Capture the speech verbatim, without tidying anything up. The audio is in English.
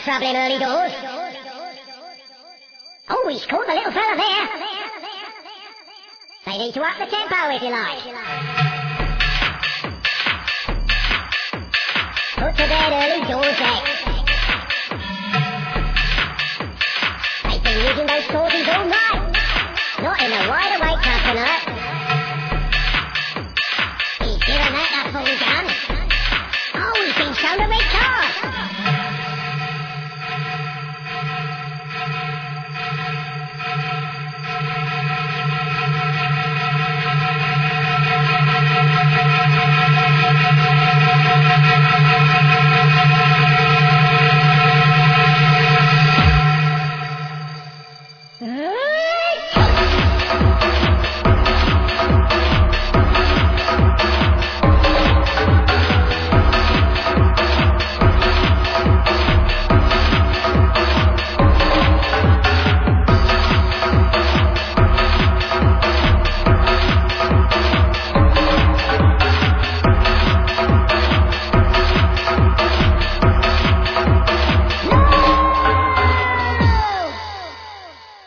trouble in early doors. Oh, he's caught the little fella there. They need to up the tempo if you like. Put to bed early doors, X. They've been using those sorties all night. Not in a wide awake customer. He's given that a full gun. Oh, he's been shown a red card. Huh?